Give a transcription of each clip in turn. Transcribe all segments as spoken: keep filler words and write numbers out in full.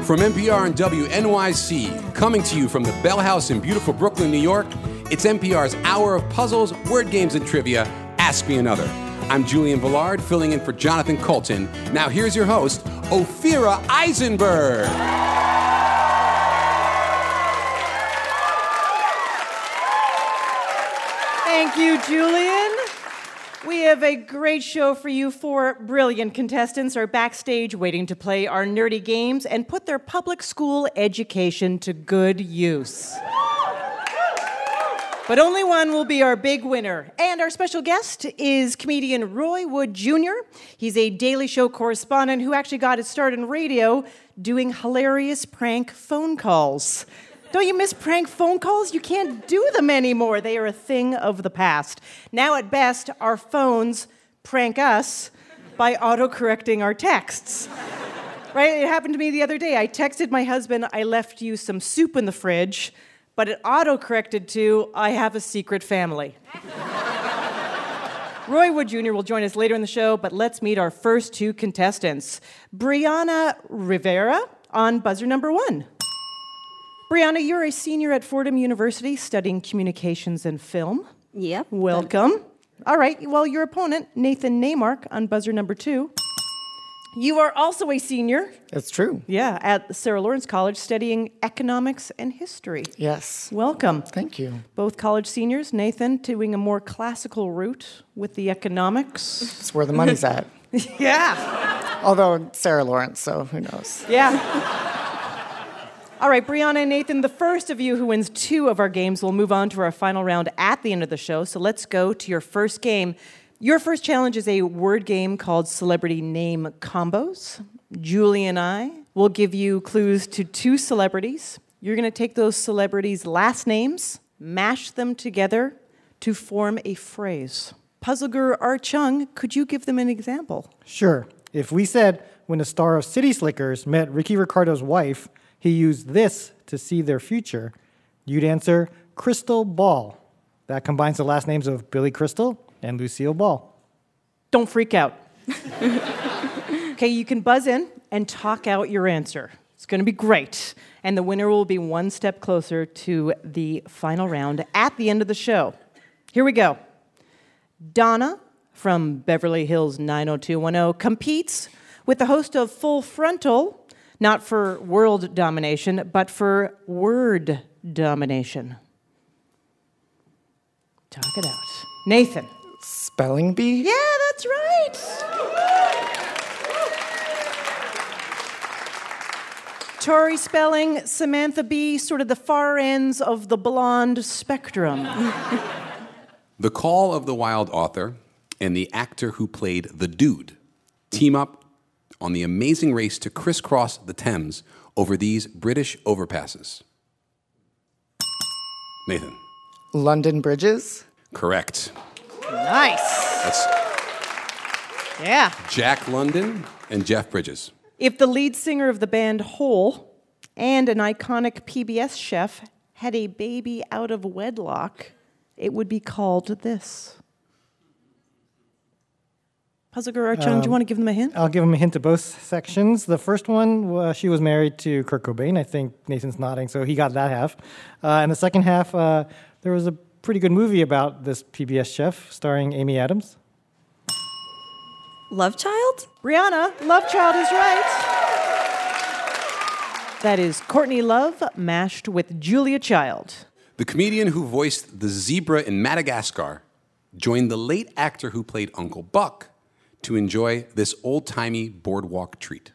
From N P R and W N Y C, coming to you from the Bell House in beautiful Brooklyn, New York, it's N P R's Hour of Puzzles, Word Games, and Trivia, Ask Me Another. I'm Julian Villard, filling in for Jonathan Colton. Now here's your host, Ophira Eisenberg. Thank you, Julian. We have a great show for you. Four brilliant contestants are backstage waiting to play our nerdy games and put their public school education to good use. But only one will be our big winner. And our special guest is comedian Roy Wood Junior He's a Daily Show correspondent who actually got his start in radio doing hilarious prank phone calls. Don't you miss prank phone calls? You can't do them anymore. They are a thing of the past. Now, at best, our phones prank us by autocorrecting our texts. Right? It happened to me the other day. I texted my husband, I left you some soup in the fridge, but it autocorrected to, I have a secret family. Roy Wood Junior will join us later in the show, but let's meet our first two contestants. Brianna Rivera on buzzer number one. Brianna, you're a senior at Fordham University studying communications and film. Yep. Welcome. All right, well, your opponent, Nathan Neymark, on buzzer number two. You are also a senior. That's true. Yeah, at Sarah Lawrence College studying economics and history. Yes. Welcome. Thank you. Both college seniors. Nathan doing a more classical route with the economics. It's where the money's at. Yeah. Although Sarah Lawrence, so who knows? Yeah. All right, Brianna and Nathan, the first of you who wins two of our games will move on to our final round at the end of the show. So let's go to your first game. Your first challenge is a word game called Celebrity Name Combos. Julie and I will give you clues to two celebrities. You're going to take those celebrities' last names, mash them together to form a phrase. Puzzle guru Art Chung, could you give them an example? Sure. If we said, when the star of City Slickers met Ricky Ricardo's wife, he used this to see their future, you'd answer Crystal Ball. That combines the last names of Billy Crystal and Lucille Ball. Don't freak out. Okay, you can buzz in and talk out your answer. It's going to be great. And the winner will be one step closer to the final round at the end of the show. Here we go. Donna from Beverly Hills nine oh two one oh competes with the host of Full Frontal, not for world domination, but for word domination. Talk it out. Nathan. Spelling bee? Yeah, that's right. Tori Spelling, Samantha Bee, sort of the far ends of the blonde spectrum. The Call of the Wild author and the actor who played the Dude team up on the amazing race to crisscross the Thames over these British overpasses. Nathan. London Bridges? Correct. Nice. That's Yeah. Jack London and Jeff Bridges. If the lead singer of the band Hole and an iconic P B S chef had a baby out of wedlock, it would be called this. Puzzle Guru Art Chung, um, do you want to give them a hint? I'll give them a hint to both sections. The first one, uh, she was married to Kurt Cobain. I think Nathan's nodding, so he got that half. Uh, and the second half, uh, there was a pretty good movie about this P B S chef starring Amy Adams. Love Child? Brianna, Love Child is right. That is Courtney Love mashed with Julia Child. The comedian who voiced the zebra in Madagascar joined the late actor who played Uncle Buck to enjoy this old-timey boardwalk treat.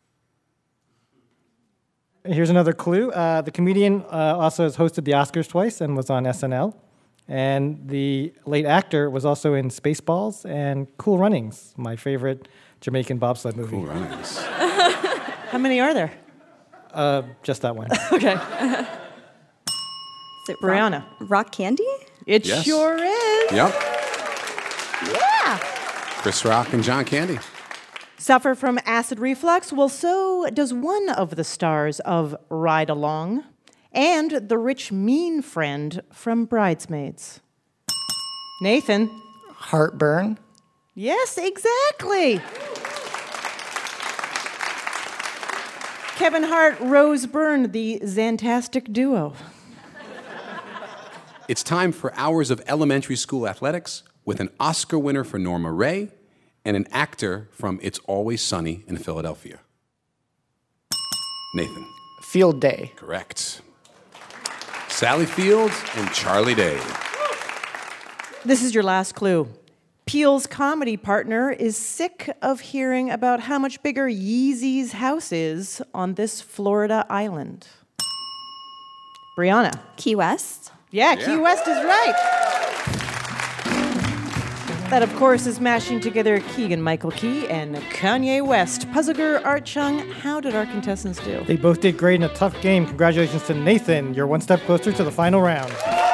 Here's another clue. Uh, the comedian uh, also has hosted the Oscars twice and was on S N L. And the late actor was also in Spaceballs and Cool Runnings, my favorite Jamaican bobsled movie. Cool Runnings. How many are there? Uh, just that one. Okay. Is it Brianna. Rock, rock Candy? It Yes. sure is. Yep. Yeah. Chris Rock and John Candy. Suffer from acid reflux? Well, so does one of the stars of Ride Along and the rich, mean friend from Bridesmaids. Nathan. Heartburn? Yes, exactly. Kevin Hart, Rose Byrne, the Zantastic duo. It's time for hours of elementary school athletics with an Oscar winner for Norma Ray and an actor from It's Always Sunny in Philadelphia. Nathan. Field Day. Correct. Sally Fields and Charlie Day. This is your last clue. Peele's comedy partner is sick of hearing about how much bigger Yeezy's house is on this Florida island. Brianna. Key West. Yeah, Yeah. Key West is right. That, of course, is mashing together Keegan-Michael Key and Kanye West. Puzzle Art Chung, how did our contestants do? They both did great in a tough game. Congratulations to Nathan. You're one step closer to the final round.